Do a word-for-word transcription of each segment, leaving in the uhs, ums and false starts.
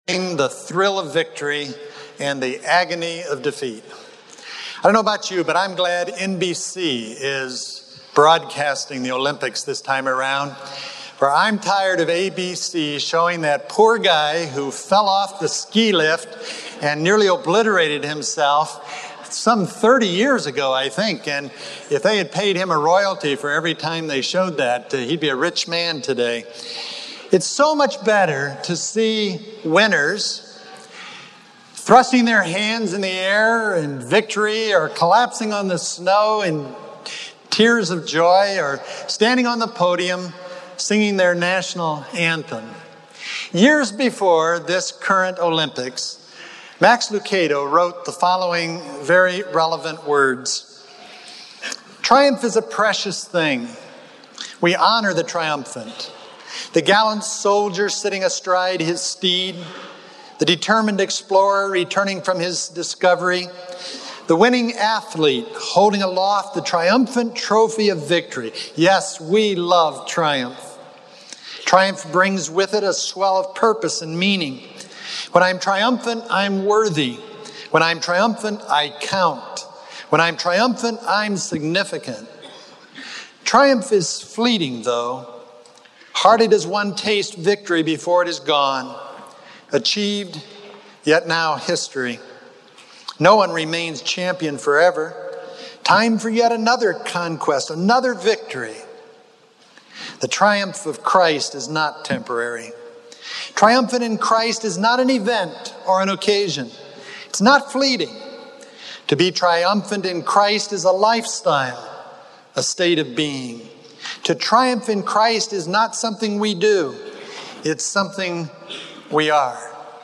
The thrill of victory and the agony of defeat. I don't know about you, but I'm glad N B C is broadcasting the Olympics this time around. For I'm tired of A B C showing that poor guy who fell off the ski lift and nearly obliterated himself some thirty years ago, I think. And if they had paid him a royalty for every time they showed that, uh, he'd be a rich man today. It's so much better to see winners thrusting their hands in the air in victory, or collapsing on the snow in tears of joy, or standing on the podium singing their national anthem. Years before this current Olympics, Max Lucado wrote the following very relevant words. Triumph is a precious thing. We honor the triumphant. The gallant soldier sitting astride his steed, the determined explorer returning from his discovery, the winning athlete holding aloft the triumphant trophy of victory. Yes, we love triumph. Triumph brings with it a swell of purpose and meaning. When I'm triumphant, I'm worthy. When I'm triumphant, I count. When I'm triumphant, I'm significant. Triumph is fleeting, though. Hardly does one taste victory before it is gone, achieved, yet now history. No one remains champion forever. Time for yet another conquest, another victory. The triumph of Christ is not temporary. Triumphant in Christ is not an event or an occasion. It's not fleeting. To be triumphant in Christ is a lifestyle, a state of being. To triumph in Christ is not something we do. It's something we are.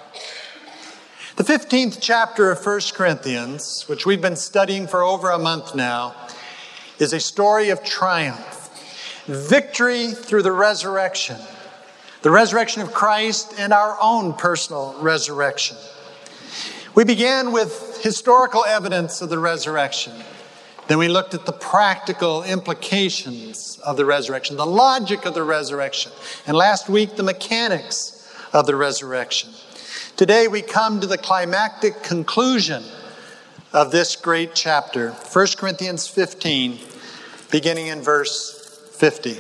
The fifteenth chapter of First Corinthians, which we've been studying for over a month now, is a story of triumph. Victory through the resurrection. The resurrection of Christ and our own personal resurrection. We began with historical evidence of the resurrection. Then we looked at the practical implications of the resurrection, the logic of the resurrection, and last week the mechanics of the resurrection. Today we come to the climactic conclusion of this great chapter, First Corinthians fifteen, beginning in verse fifty.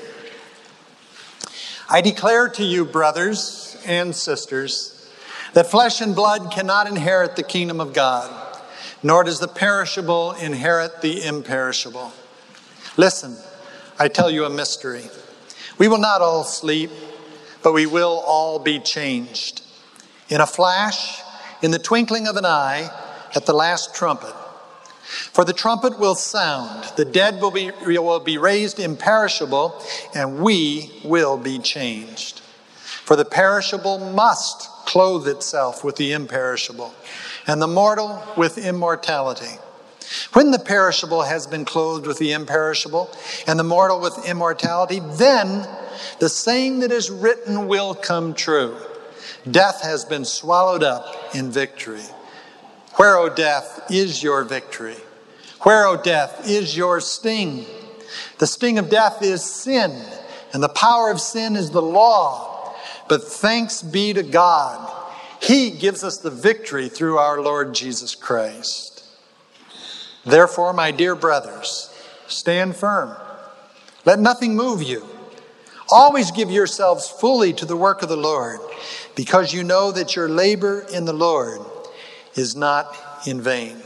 I declare to you, brothers and sisters, that flesh and blood cannot inherit the kingdom of God, nor does the perishable inherit the imperishable. Listen, I tell you a mystery. We will not all sleep, but we will all be changed. In a flash, in the twinkling of an eye, at the last trumpet. For the trumpet will sound, the dead will be, will be raised imperishable, and we will be changed. For the perishable must clothe itself with the imperishable, and the mortal with immortality. When the perishable has been clothed with the imperishable, and the mortal with immortality, then the saying that is written will come true. Death has been swallowed up in victory. Where, O death, is your victory? Where, O death, is your sting? The sting of death is sin, and the power of sin is the law. But thanks be to God, He gives us the victory through our Lord Jesus Christ. Therefore, my dear brothers, stand firm. Let nothing move you. Always give yourselves fully to the work of the Lord, because you know that your labor in the Lord is not in vain.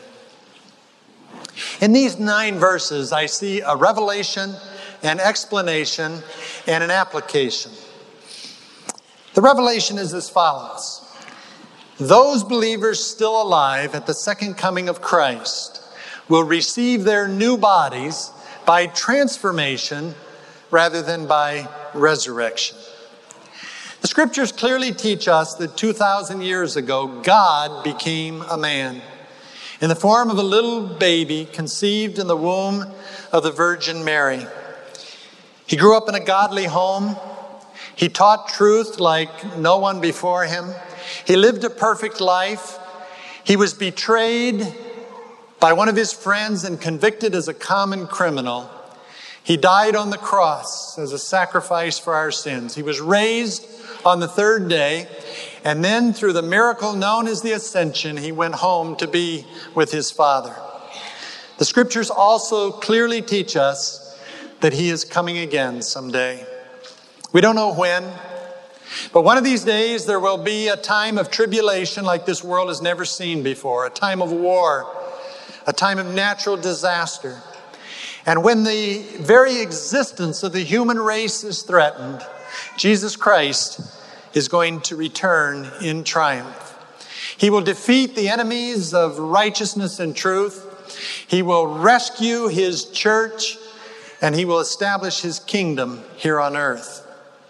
In these nine verses, I see a revelation, an explanation, and an application. The revelation is as follows. Those believers still alive at the second coming of Christ will receive their new bodies by transformation rather than by resurrection. The scriptures clearly teach us that two thousand years ago, God became a man in the form of a little baby conceived in the womb of the Virgin Mary. He grew up in a godly home. He taught truth like no one before him. He lived a perfect life. He was betrayed by one of his friends and convicted as a common criminal. He died on the cross as a sacrifice for our sins. He was raised on the third day. And then through the miracle known as the Ascension, he went home to be with his Father. The scriptures also clearly teach us that he is coming again someday. We don't know when, but one of these days there will be a time of tribulation like this world has never seen before, a time of war, a time of natural disaster. And when the very existence of the human race is threatened, Jesus Christ is going to return in triumph. He will defeat the enemies of righteousness and truth. He will rescue his church, and he will establish his kingdom here on earth.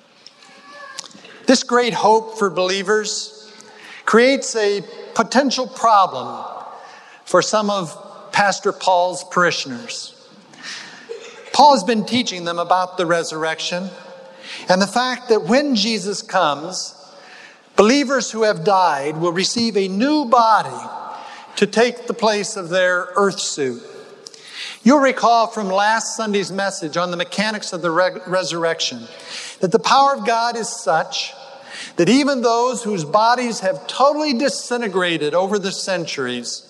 This great hope for believers creates a potential problem for some of Pastor Paul's parishioners. Paul has been teaching them about the resurrection and the fact that when Jesus comes, believers who have died will receive a new body to take the place of their earth suit. You'll recall from last Sunday's message on the mechanics of the re- resurrection that the power of God is such that even those whose bodies have totally disintegrated over the centuries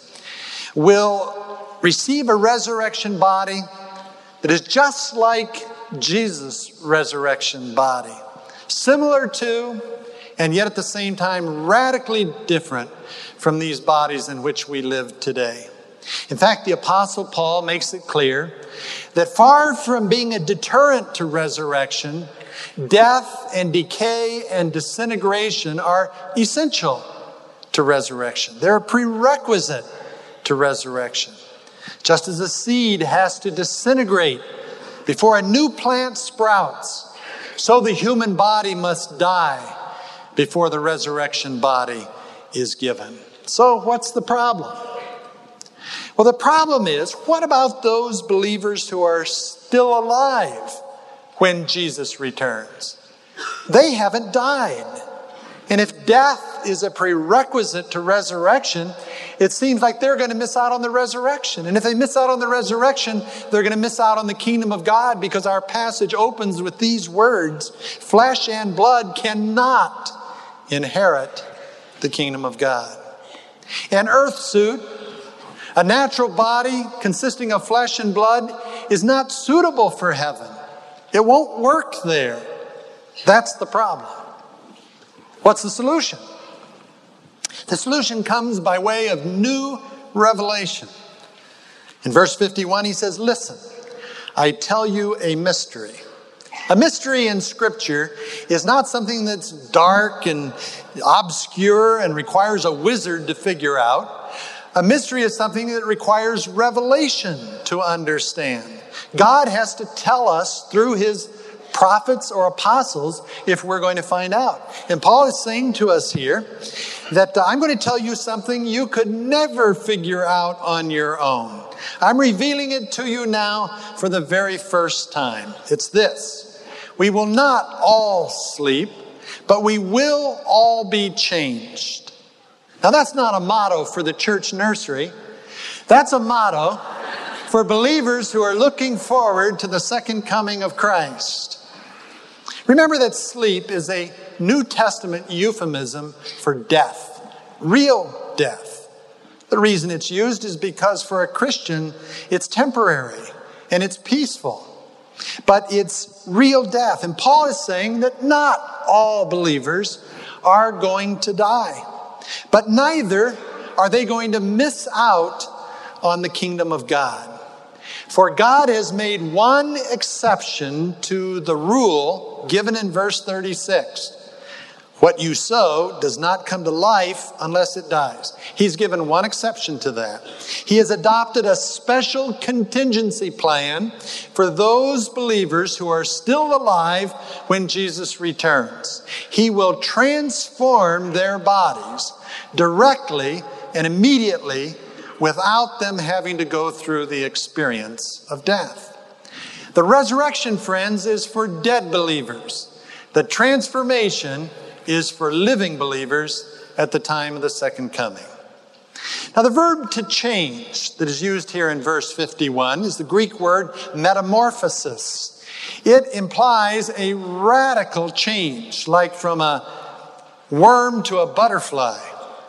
will receive a resurrection body that is just like Jesus' resurrection body. Similar to, and yet at the same time radically different from these bodies in which we live today. In fact, the Apostle Paul makes it clear that far from being a deterrent to resurrection, death and decay and disintegration are essential to resurrection. They're a prerequisite to resurrection. Just as a seed has to disintegrate before a new plant sprouts, so the human body must die before the resurrection body is given. So what's the problem? Well, the problem is, what about those believers who are still alive when Jesus returns? They haven't died. And if death is a prerequisite to resurrection, it seems like they're going to miss out on the resurrection. And if they miss out on the resurrection, they're going to miss out on the kingdom of God, because our passage opens with these words: flesh and blood cannot inherit the kingdom of God. An earth suit, a natural body consisting of flesh and blood, is not suitable for heaven. It won't work there. That's the problem. What's the solution? The solution comes by way of new revelation. In verse fifty-one, he says, "Listen, I tell you a mystery." A mystery in Scripture is not something that's dark and obscure and requires a wizard to figure out. A mystery is something that requires revelation to understand. God has to tell us through his prophets or apostles if we're going to find out. And Paul is saying to us here that uh, I'm going to tell you something you could never figure out on your own. I'm revealing it to you now for the very first time. It's this: we will not all sleep, but we will all be changed. Now, that's not a motto for the church nursery. That's a motto for believers who are looking forward to the second coming of Christ. Remember that sleep is a New Testament euphemism for death, real death. The reason it's used is because for a Christian, it's temporary and it's peaceful. But it's real death. And Paul is saying that not all believers are going to die. But neither are they going to miss out on the kingdom of God. For God has made one exception to the rule given in verse thirty-six. What you sow does not come to life unless it dies. He's given one exception to that. He has adopted a special contingency plan for those believers who are still alive when Jesus returns. He will transform their bodies directly and immediately without them having to go through the experience of death. The resurrection, friends, is for dead believers. The transformation is for living believers at the time of the second coming. Now, the verb to change that is used here in verse fifty-one is the Greek word metamorphosis. It implies a radical change, like from a worm to a butterfly.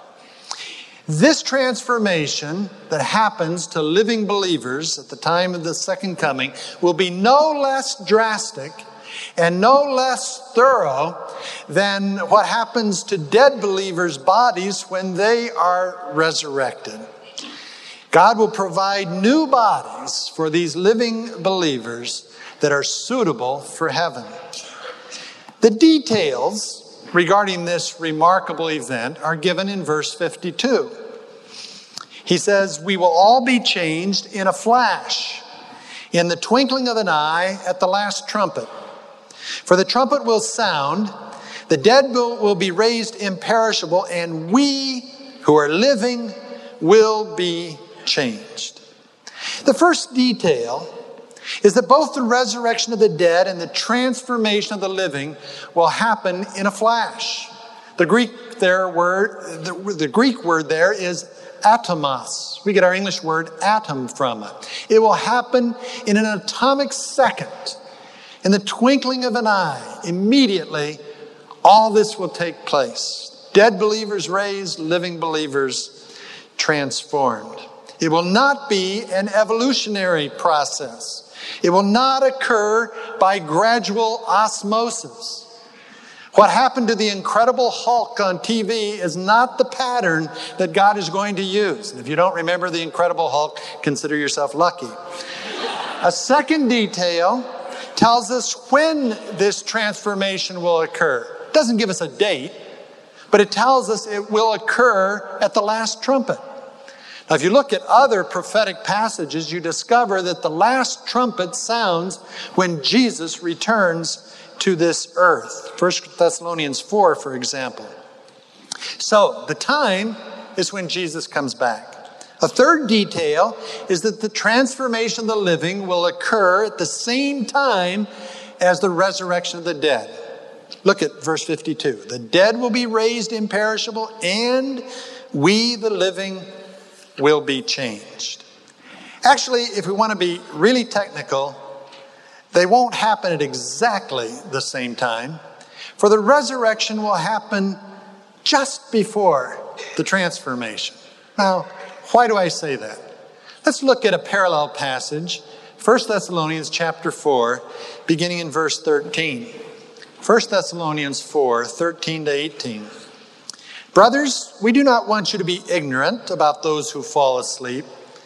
This transformation that happens to living believers at the time of the second coming will be no less drastic and no less thorough than what happens to dead believers' bodies when they are resurrected. God will provide new bodies for these living believers that are suitable for heaven. The details regarding this remarkable event are given in verse fifty-two. He says, "We will all be changed in a flash, in the twinkling of an eye, at the last trumpet. For the trumpet will sound, the dead will, will be raised imperishable, and we who are living will be changed." The first detail is that both the resurrection of the dead and the transformation of the living will happen in a flash. The Greek there word, the, the Greek word there is atomos. We get our English word atom from it. It will happen in an atomic second, in the twinkling of an eye. Immediately, all this will take place. Dead believers raised, living believers transformed. It will not be an evolutionary process. It will not occur by gradual osmosis. What happened to the Incredible Hulk on T V is not the pattern that God is going to use. And if you don't remember the Incredible Hulk, consider yourself lucky. A second detail tells us when this transformation will occur. It doesn't give us a date, but it tells us it will occur at the last trumpet. Now, if you look at other prophetic passages, you discover that the last trumpet sounds when Jesus returns to this earth. First Thessalonians four, for example. So, the time is when Jesus comes back. A third detail is that the transformation of the living will occur at the same time as the resurrection of the dead. Look at verse fifty-two. The dead will be raised imperishable, and we, the living, will be changed. Actually, if we want to be really technical, they won't happen at exactly the same time, for the resurrection will happen just before the transformation. Now, why do I say that? Let's look at a parallel passage, First Thessalonians chapter four, beginning in verse thirteen. First Thessalonians four, thirteen to eighteen. "Brothers, we do not want you to be ignorant about those who fall asleep,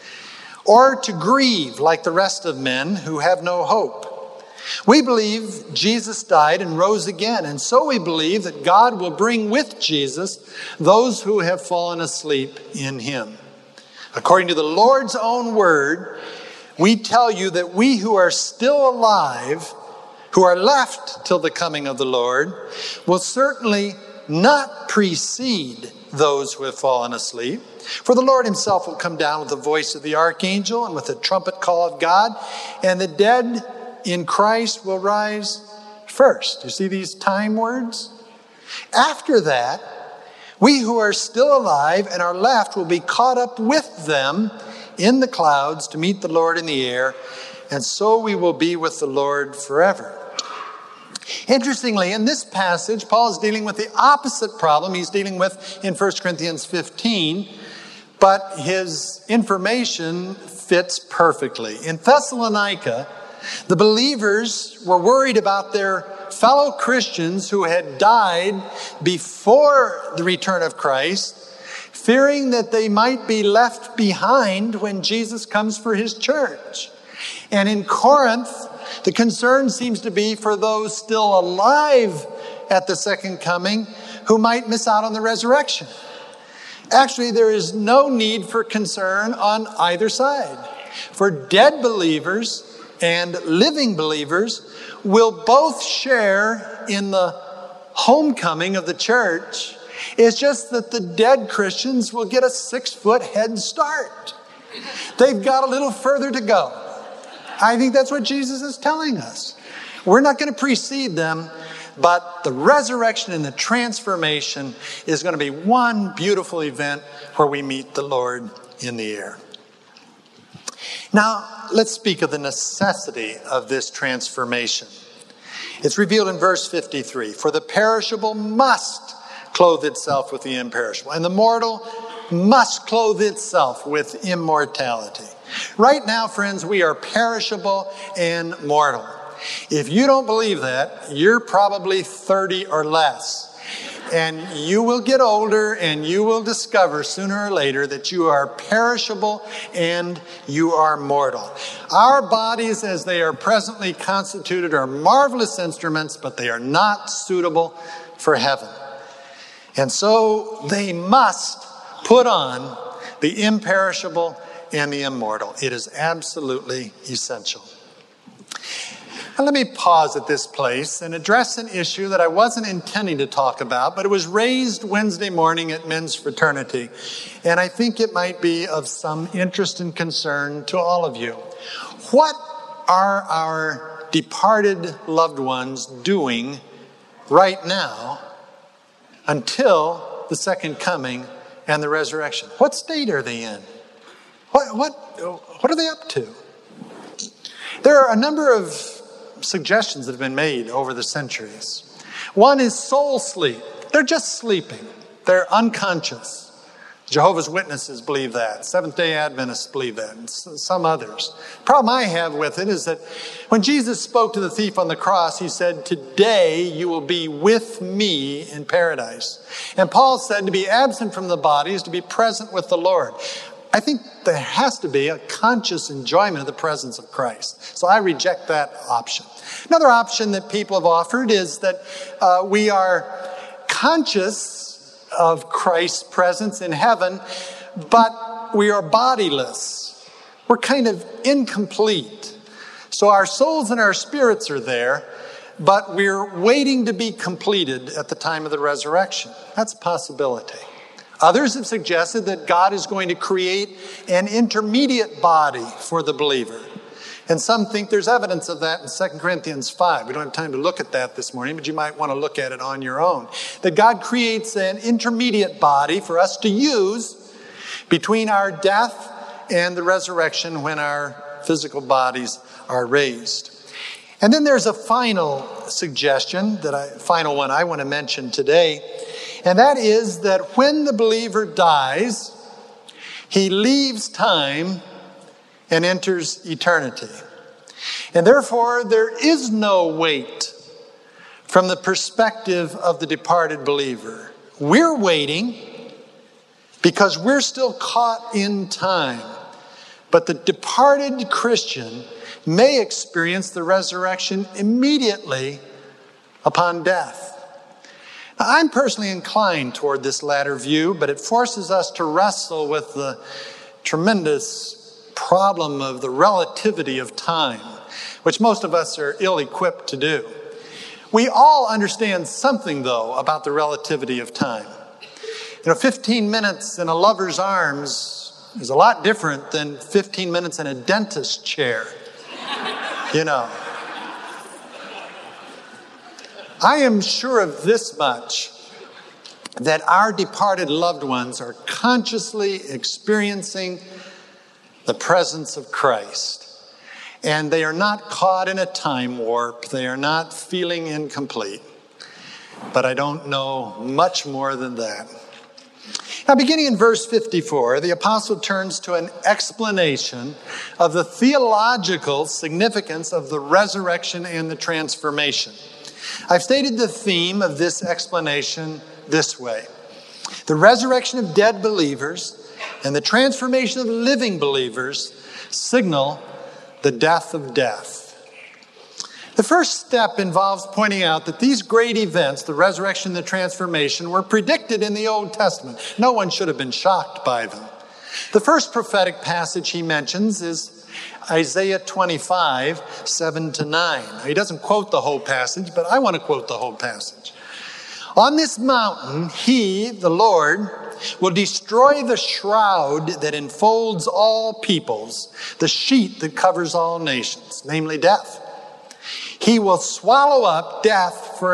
or to grieve like the rest of men who have no hope. We believe Jesus died and rose again, and so we believe that God will bring with Jesus those who have fallen asleep in him. According to the Lord's own word, we tell you that we who are still alive, who are left till the coming of the Lord, will certainly not precede those who have fallen asleep. For the Lord himself will come down with the voice of the archangel and with the trumpet call of God, and the dead in Christ will rise first." You see these time words? "After that, we who are still alive and are left will be caught up with them in the clouds to meet the Lord in the air, and so we will be with the Lord forever." Interestingly, in this passage, Paul is dealing with the opposite problem he's dealing with in First Corinthians fifteen, but his information fits perfectly. In Thessalonica, the believers were worried about their fellow Christians who had died before the return of Christ, fearing that they might be left behind when Jesus comes for his church. And in Corinth, the concern seems to be for those still alive at the second coming who might miss out on the resurrection. Actually, there is no need for concern on either side. For dead believers and living believers will both share in the homecoming of the church. It's just that the dead Christians will get a six-foot head start. They've got a little further to go. I think that's what Jesus is telling us. We're not going to precede them, but the resurrection and the transformation is going to be one beautiful event where we meet the Lord in the air. Now, let's speak of the necessity of this transformation. It's revealed in verse fifty-three. For the perishable must clothe itself with the imperishable, and the mortal must clothe itself with immortality. Right now, friends, we are perishable and mortal. If you don't believe that, you're probably thirty or less. And you will get older and you will discover sooner or later that you are perishable and you are mortal. Our bodies as they are presently constituted are marvelous instruments, but they are not suitable for heaven. And so they must put on the imperishable and the immortal. It is absolutely essential. Now, let me pause at this place and address an issue that I wasn't intending to talk about, but it was raised Wednesday morning at Men's Fraternity, and I think it might be of some interest and concern to all of you. What are our departed loved ones doing right now until the second coming and the resurrection? What state are they in? What, what, what are they up to? There are a number of suggestions that have been made over the centuries. One is soul sleep. They're just sleeping. They're unconscious. Jehovah's Witnesses believe that. Seventh-day Adventists believe that. And some others. The problem I have with it is that when Jesus spoke to the thief on the cross, he said, today you will be with me in paradise. And Paul said to be absent from the body is to be present with the Lord. I think there has to be a conscious enjoyment of the presence of Christ. So I reject that option. Another option that people have offered is that uh, we are conscious of Christ's presence in heaven, but we are bodiless. We're kind of incomplete. So our souls and our spirits are there, but we're waiting to be completed at the time of the resurrection. That's a possibility. Others have suggested that God is going to create an intermediate body for the believer. And some think there's evidence of that in Second Corinthians five. We don't have time to look at that this morning, but you might want to look at it on your own. That God creates an intermediate body for us to use between our death and the resurrection when our physical bodies are raised. And then there's a final suggestion, that I, final one I want to mention today. And that is that when the believer dies, he leaves time and enters eternity. And therefore, there is no wait from the perspective of the departed believer. We're waiting because we're still caught in time. But the departed Christian may experience the resurrection immediately upon death. Now, I'm personally inclined toward this latter view, but it forces us to wrestle with the tremendous problem of the relativity of time, which most of us are ill-equipped to do. We all understand something, though, about the relativity of time. You know, fifteen minutes in a lover's arms is a lot different than fifteen minutes in a dentist's chair. You know. I am sure of this much, that our departed loved ones are consciously experiencing the presence of Christ. And they are not caught in a time warp. They are not feeling incomplete. But I don't know much more than that. Now, beginning in verse fifty-four, the apostle turns to an explanation of the theological significance of the resurrection and the transformation. I've stated the theme of this explanation this way. The resurrection of dead believers and the transformation of living believers signal the death of death. The first step involves pointing out that these great events, the resurrection and the transformation, were predicted in the Old Testament. No one should have been shocked by them. The first prophetic passage he mentions is Isaiah twenty-five, seven to nine. He doesn't quote the whole passage, but I want to quote the whole passage. On this mountain, he, the Lord, will destroy the shroud that enfolds all peoples, the sheet that covers all nations, namely death. He will swallow up death forever.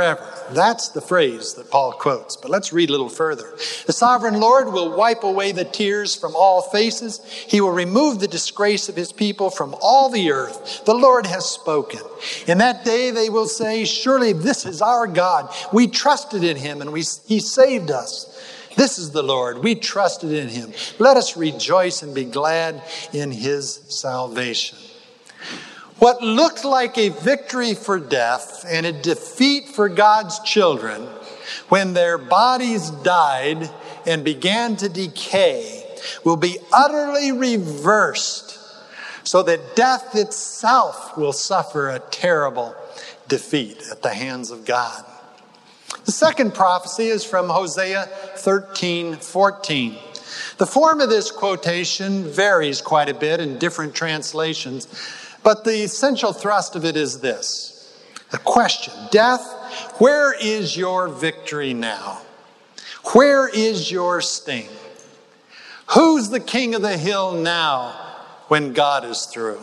That's the phrase that Paul quotes. But let's read a little further. The sovereign Lord will wipe away the tears from all faces. He will remove the disgrace of his people from all the earth. The Lord has spoken. In that day they will say, surely this is our God. We trusted in him and we, he saved us. This is the Lord. We trusted in him. Let us rejoice and be glad in his salvation. What looked like a victory for death and a defeat for God's children when their bodies died and began to decay will be utterly reversed so that death itself will suffer a terrible defeat at the hands of God. The second prophecy is from Hosea thirteen fourteen. The form of this quotation varies quite a bit in different translations, but the essential thrust of it is this. A question. Death, where is your victory now? Where is your sting? Who's the king of the hill now when God is through?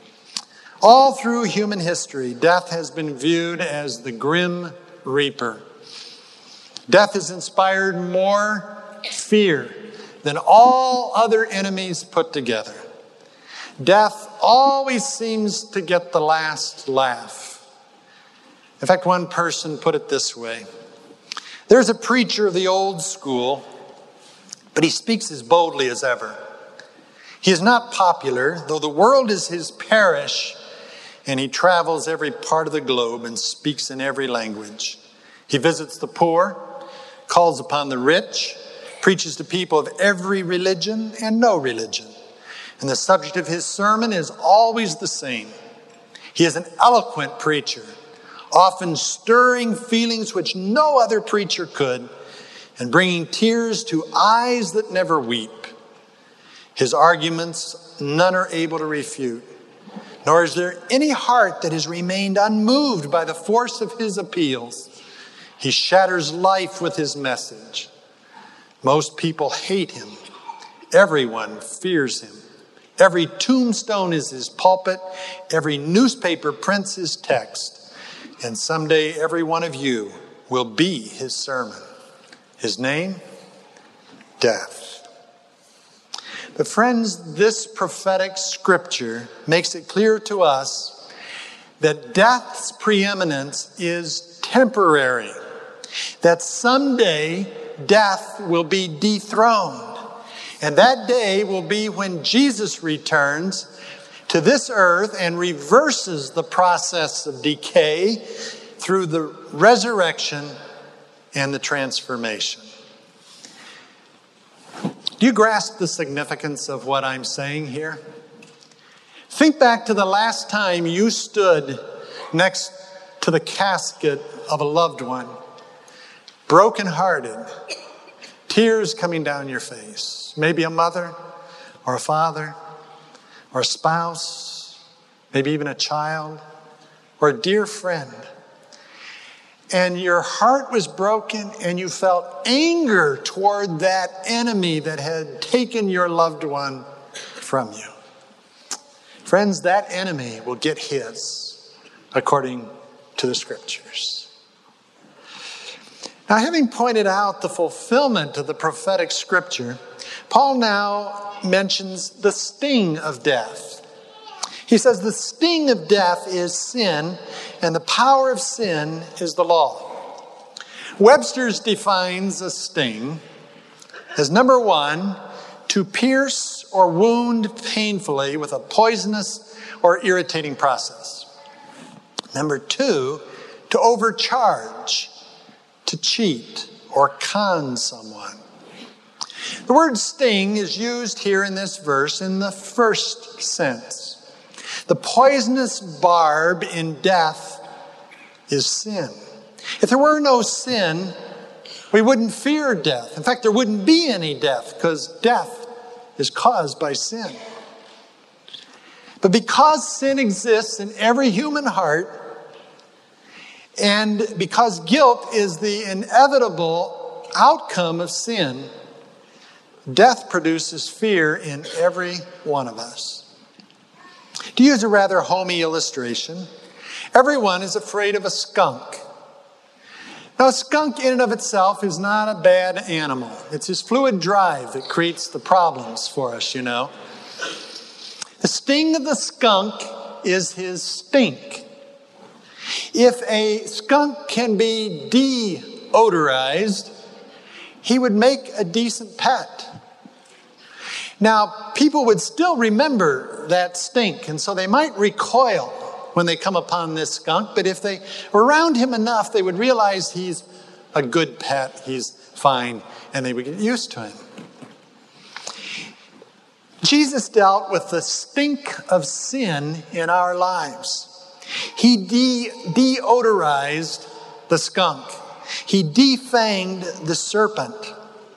All through human history, death has been viewed as the grim reaper. Death has inspired more fear than all other enemies put together. Death always seems to get the last laugh. In fact, one person put it this way. There's a preacher of the old school, but he speaks as boldly as ever. He is not popular, though the world is his parish, and he travels every part of the globe and speaks in every language. He visits the poor, calls upon the rich, preaches to people of every religion and no religion. And the subject of his sermon is always the same. He is an eloquent preacher, often stirring feelings which no other preacher could, and bringing tears to eyes that never weep. His arguments none are able to refute, nor is there any heart that has remained unmoved by the force of his appeals. He shatters life with his message. Most people hate him. Everyone fears him. Every tombstone is his pulpit. Every newspaper prints his text. And someday every one of you will be his sermon. His name? Death. But friends, this prophetic scripture makes it clear to us that death's preeminence is temporary. That someday death will be dethroned. And that day will be when Jesus returns to this earth and reverses the process of decay through the resurrection and the transformation. Do you grasp the significance of what I'm saying here? Think back to the last time you stood next to the casket of a loved one, brokenhearted, tears coming down your face. Maybe a mother or a father or a spouse, maybe even a child or a dear friend. And your heart was broken and you felt anger toward that enemy that had taken your loved one from you. Friends, that enemy will get his according to the scriptures. Now, having pointed out the fulfillment of the prophetic scripture, Paul now mentions the sting of death. He says the sting of death is sin, and the power of sin is the law. Webster's defines a sting as, number one, to pierce or wound painfully with a poisonous or irritating process. Number two, to overcharge, to cheat or con someone. The word sting is used here in this verse in the first sense. The poisonous barb in death is sin. If there were no sin, we wouldn't fear death. In fact, there wouldn't be any death because death is caused by sin. But because sin exists in every human heart, and because guilt is the inevitable outcome of sin, death produces fear in every one of us. To use a rather homey illustration, everyone is afraid of a skunk. Now, a skunk in and of itself is not a bad animal. It's his fluid drive that creates the problems for us, you know. The sting of the skunk is his stink. If a skunk can be deodorized, he would make a decent pet. Now, people would still remember that stink, and so they might recoil when they come upon this skunk, but if they were around him enough, they would realize he's a good pet, he's fine, and they would get used to him. Jesus dealt with the stink of sin in our lives. He de- deodorized the skunk. He defanged the serpent.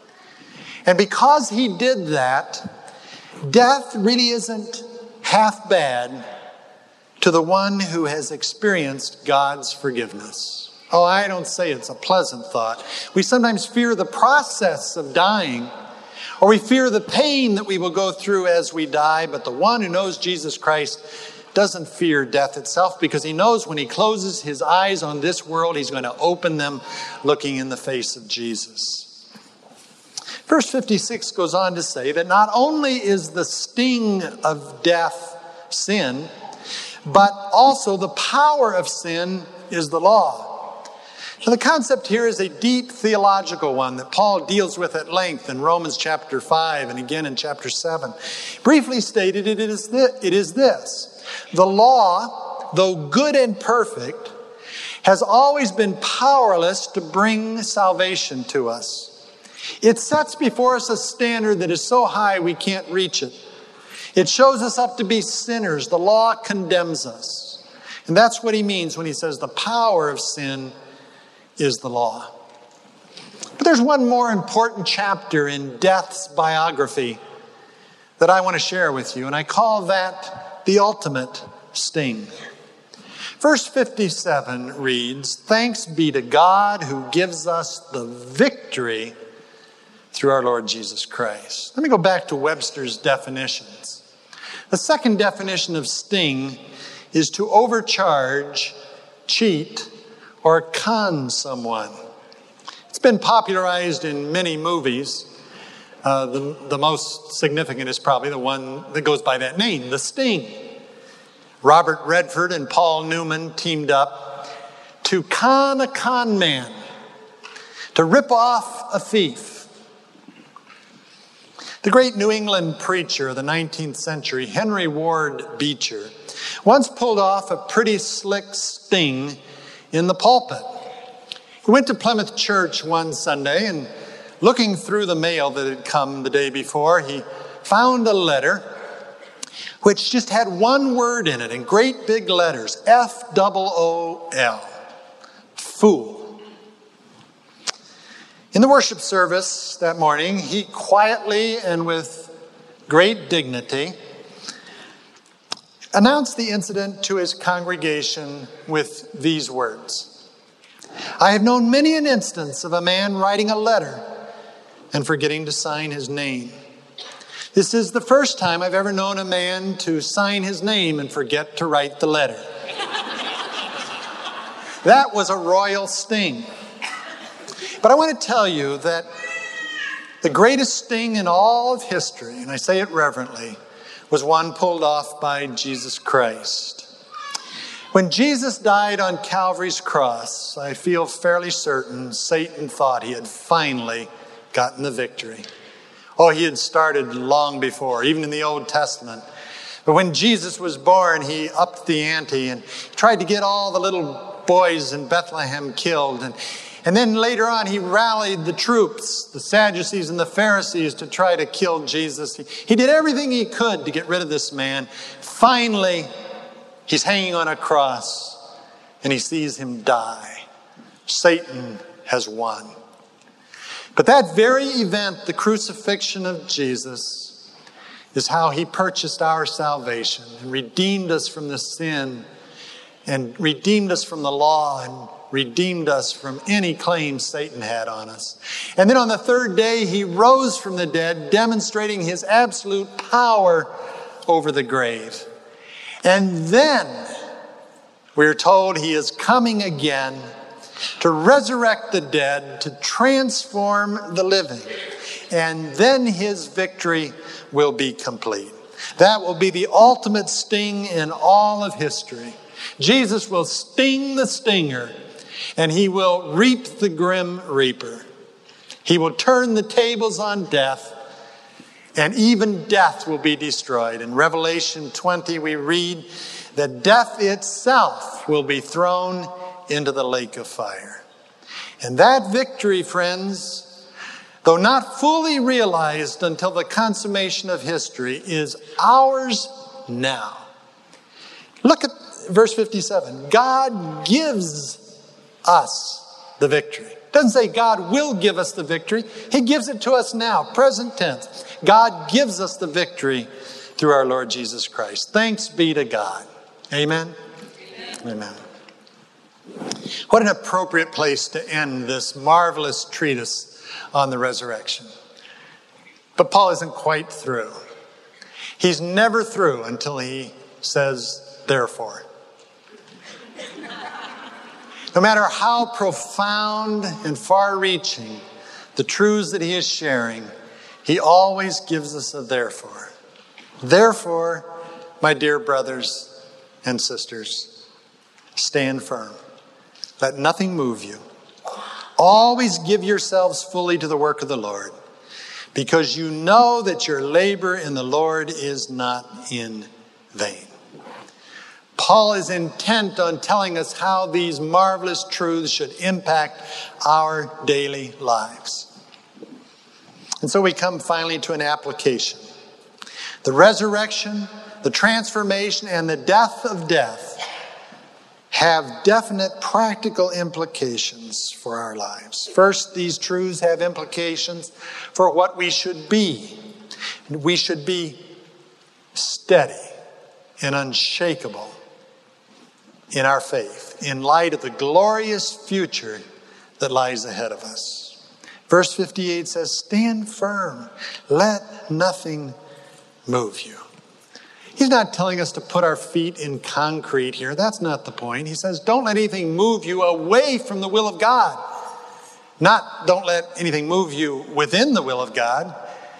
And because he did that, death really isn't half bad to the one who has experienced God's forgiveness. Oh, I don't say it's a pleasant thought. We sometimes fear the process of dying, or we fear the pain that we will go through as we die, but the one who knows Jesus Christ doesn't fear death itself, because he knows when he closes his eyes on this world, he's going to open them looking in the face of Jesus. Verse fifty-six goes on to say that not only is the sting of death sin, but also the power of sin is the law. Now, the concept here is a deep theological one that Paul deals with at length in Romans chapter five and again in chapter seven. Briefly stated, it is this, it is this. The law, though good and perfect, has always been powerless to bring salvation to us. It sets before us a standard that is so high we can't reach it. It shows us up to be sinners. The law condemns us. And that's what he means when he says the power of sin is the law. But there's one more important chapter in death's biography that I want to share with you, and I call that the ultimate sting. Verse fifty-seven reads, "Thanks be to God who gives us the victory through our Lord Jesus Christ." Let me go back to Webster's definitions. The second definition of sting is to overcharge, cheat, or con someone. It's been popularized in many movies. Uh, the, the most significant is probably the one that goes by that name, The Sting. Robert Redford and Paul Newman teamed up to con a con man, to rip off a thief. The great New England preacher of the nineteenth century, Henry Ward Beecher, once pulled off a pretty slick sting in the pulpit. He went to Plymouth Church one Sunday, and looking through the mail that had come the day before, he found a letter which just had one word in it in great big letters, F O O L, fool. In the worship service that morning, he quietly and with great dignity announced the incident to his congregation with these words: "I have known many an instance of a man writing a letter and forgetting to sign his name. This is the first time I've ever known a man to sign his name and forget to write the letter." That was a royal sting. But I want to tell you that the greatest sting in all of history, and I say it reverently, was one pulled off by Jesus Christ. When Jesus died on Calvary's cross, I feel fairly certain Satan thought he had finally gotten the victory. Oh, he had started long before, even in the Old Testament. But when Jesus was born, he upped the ante and tried to get all the little boys in Bethlehem killed. And, and then later on, he rallied the troops, the Sadducees and the Pharisees, to try to kill Jesus. He, he did everything he could to get rid of this man. Finally, he's hanging on a cross, and he sees him die. Satan has won. But that very event, the crucifixion of Jesus, is how he purchased our salvation and redeemed us from the sin and redeemed us from the law and redeemed us from any claim Satan had on us. And then on the third day, he rose from the dead, demonstrating his absolute power over the grave. And then we're told he is coming again to resurrect the dead, to transform the living. And then his victory will be complete. That will be the ultimate sting in all of history. Jesus will sting the stinger, and he will reap the grim reaper. He will turn the tables on death, and even death will be destroyed. In Revelation twenty, we read that death itself will be thrown into the lake of fire. And that victory, friends, though not fully realized until the consummation of history, is ours now. Look at verse fifty-seven. God gives us the victory. It doesn't say God will give us the victory. He gives it to us now, present tense. God gives us the victory through our Lord Jesus Christ. Thanks be to God. Amen? Amen. Amen. What an appropriate place to end this marvelous treatise on the resurrection. But Paul isn't quite through. He's never through until he says, therefore. No matter how profound and far-reaching the truths that he is sharing, he always gives us a therefore. Therefore, my dear brothers and sisters, stand firm. Let nothing move you. Always give yourselves fully to the work of the Lord, because you know that your labor in the Lord is not in vain. Paul is intent on telling us how these marvelous truths should impact our daily lives. And so we come finally to an application. The resurrection, the transformation, and the death of death have definite practical implications for our lives. First, these truths have implications for what we should be. We should be steady and unshakable in our faith, in light of the glorious future that lies ahead of us. Verse fifty-eight says, stand firm. Let nothing move you. He's not telling us to put our feet in concrete here. That's not the point. He says, don't let anything move you away from the will of God. Not don't let anything move you within the will of God.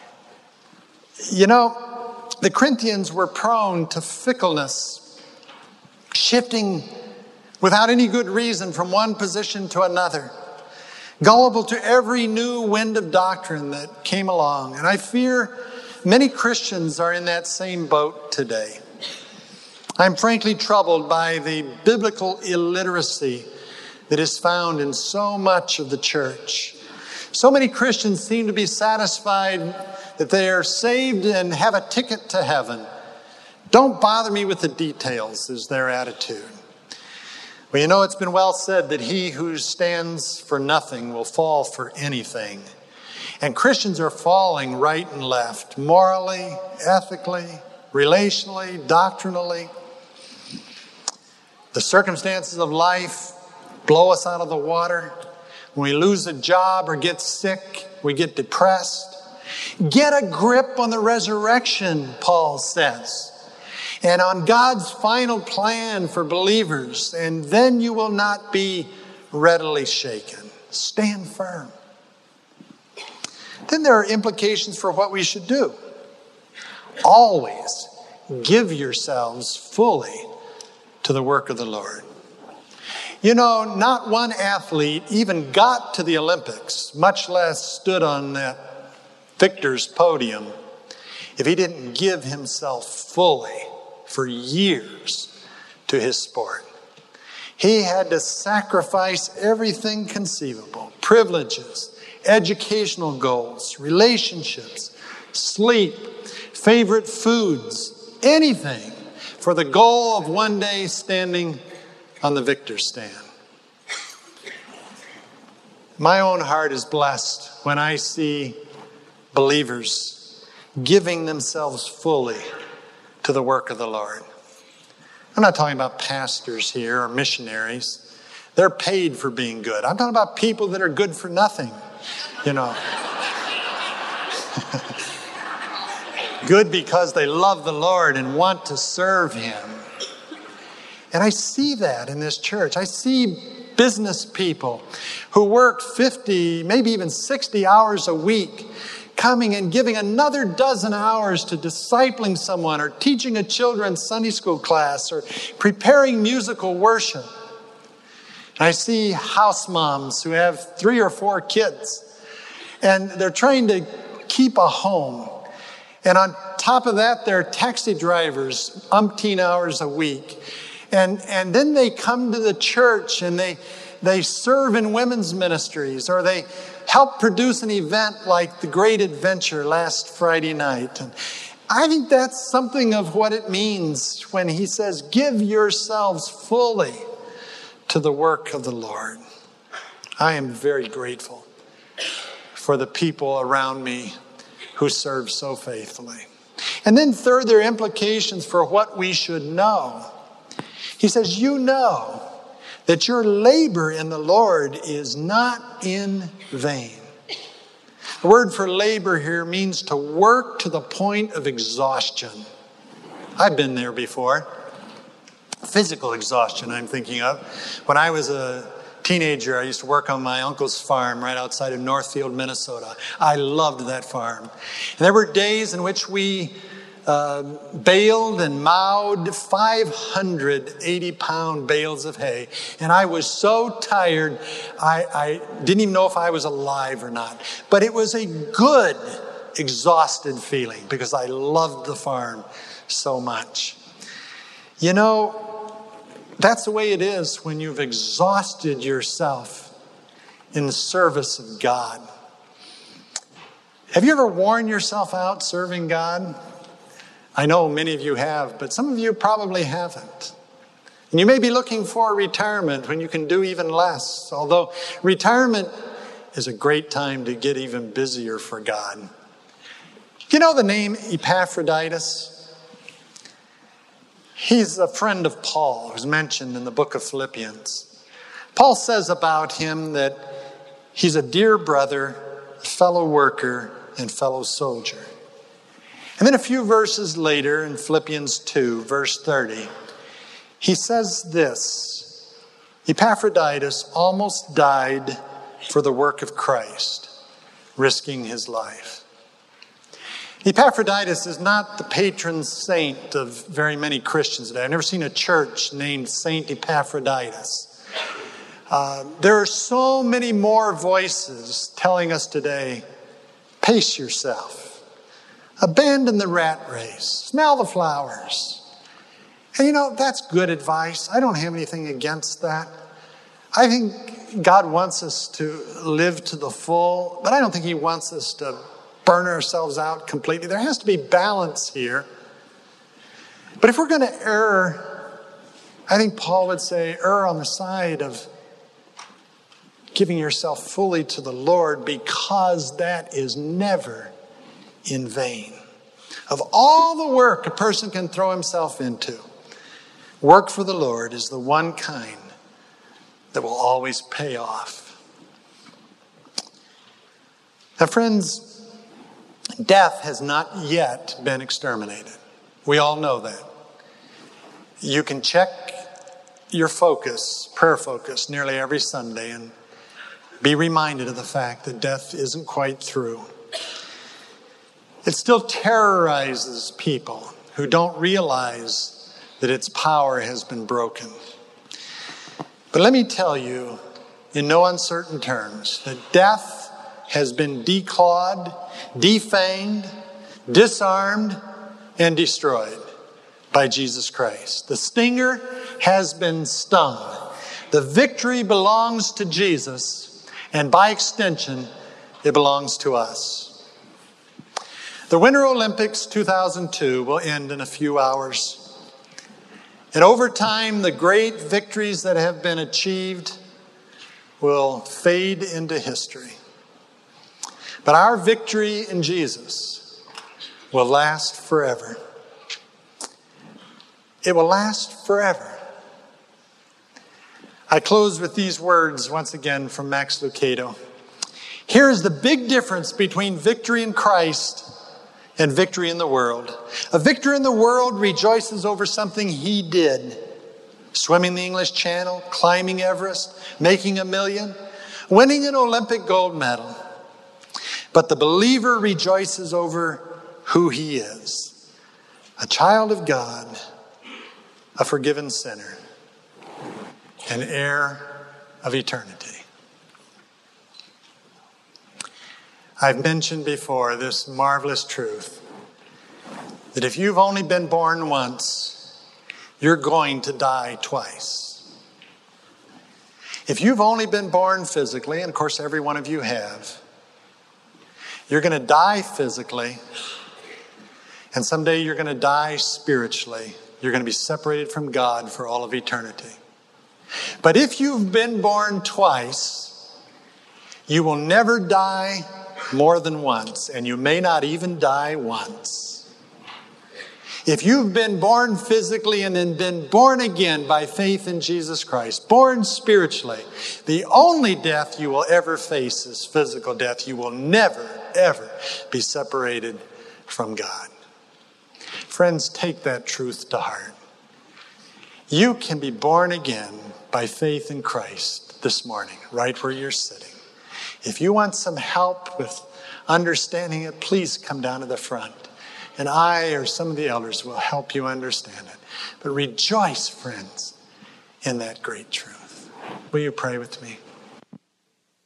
You know, the Corinthians were prone to fickleness, shifting without any good reason from one position to another, gullible to every new wind of doctrine that came along. And I fear many Christians are in that same boat today. I'm frankly troubled by the biblical illiteracy that is found in so much of the church. So many Christians seem to be satisfied that they are saved and have a ticket to heaven. Don't bother me with the details, is their attitude. Well, you know, it's been well said that he who stands for nothing will fall for anything. And Christians are falling right and left, morally, ethically, relationally, doctrinally. The circumstances of life blow us out of the water. When we lose a job or get sick, we get depressed. Get a grip on the resurrection, Paul says, and on God's final plan for believers, and then you will not be readily shaken. Stand firm. Then there are implications for what we should do. Always give yourselves fully to the work of the Lord. You know, not one athlete even got to the Olympics, much less stood on that victor's podium, if he didn't give himself fully for years to his sport. He had to sacrifice everything conceivable, privileges, educational goals, relationships, sleep, favorite foods, anything for the goal of one day standing on the victor's stand. My own heart is blessed when I see believers giving themselves fully to the work of the Lord. I'm not talking about pastors here or missionaries. They're paid for being good. I'm talking about people that are good for nothing, you know. Good because they love the Lord and want to serve Him. And I see that in this church. I see business people who work fifty, maybe even sixty hours a week, coming and giving another dozen hours to discipling someone or teaching a children's Sunday school class or preparing musical worship. And I see house moms who have three or four kids, and they're trying to keep a home. And on top of that, they're taxi drivers umpteen hours a week. And, and then they come to the church and they, they serve in women's ministries, or they help produce an event like the Great Adventure last Friday night. And I think that's something of what it means when he says, give yourselves fully to the work of the Lord. I am very grateful for the people around me who serve so faithfully. And then third, there are implications for what we should know. He says, you know that your labor in the Lord is not in vain. The word for labor here means to work to the point of exhaustion. I've been there before. Physical exhaustion, I'm thinking of. When I was a teenager, I used to work on my uncle's farm right outside of Northfield, Minnesota. I loved that farm. And there were days in which we uh, baled and mowed five hundred eighty pound bales of hay. And I was so tired, I, I didn't even know if I was alive or not. But it was a good, exhausted feeling because I loved the farm so much. You know, that's the way it is when you've exhausted yourself in the service of God. Have you ever worn yourself out serving God? I know many of you have, but some of you probably haven't. And you may be looking for retirement when you can do even less, although retirement is a great time to get even busier for God. You know the name Epaphroditus? He's a friend of Paul, who's mentioned in the book of Philippians. Paul says about him that he's a dear brother, fellow worker, and fellow soldier. And then a few verses later in Philippians two, verse thirty, he says this: Epaphroditus almost died for the work of Christ, risking his life. Epaphroditus is not the patron saint of very many Christians today. I've never seen a church named Saint Epaphroditus. Uh, there are so many more voices telling us today, pace yourself, abandon the rat race, smell the flowers. And you know, that's good advice. I don't have anything against that. I think God wants us to live to the full, but I don't think he wants us to burn ourselves out completely. There has to be balance here. But if we're going to err, I think Paul would say, err on the side of giving yourself fully to the Lord, because that is never in vain. Of all the work a person can throw himself into, work for the Lord is the one kind that will always pay off. Now, friends, death has not yet been exterminated. We all know that. You can check your focus, prayer focus, nearly every Sunday and be reminded of the fact that death isn't quite through. It still terrorizes people who don't realize that its power has been broken. But let me tell you, in no uncertain terms, that death has been declawed, defanged, disarmed, and destroyed by Jesus Christ. The stinger has been stung. The victory belongs to Jesus, and by extension, it belongs to us. The Winter Olympics two thousand two will end in a few hours. And over time, the great victories that have been achieved will fade into history. But our victory in Jesus will last forever. It will last forever. I close with these words once again from Max Lucado. Here is the big difference between victory in Christ and victory in the world. A victor in the world rejoices over something he did. swimming the English Channel, climbing Everest, making a million, winning an Olympic gold medal. But the believer rejoices over who he is, a child of God, a forgiven sinner, an heir of eternity. I've mentioned before this marvelous truth that if you've only been born once, you're going to die twice. If you've only been born physically, and of course every one of you have, you're going to die physically, and someday you're going to die spiritually. You're going to be separated from God for all of eternity. But if you've been born twice, you will never die more than once, and you may not even die once. If you've been born physically and then been born again by faith in Jesus Christ, born spiritually, the only death you will ever face is physical death. You will never, ever be separated from God. Friends, take that truth to heart. You can be born again by faith in Christ this morning, right where you're sitting. If you want some help with understanding it, please come down to the front. And I or some of the elders will help you understand it. But rejoice, friends, in that great truth. Will you pray with me?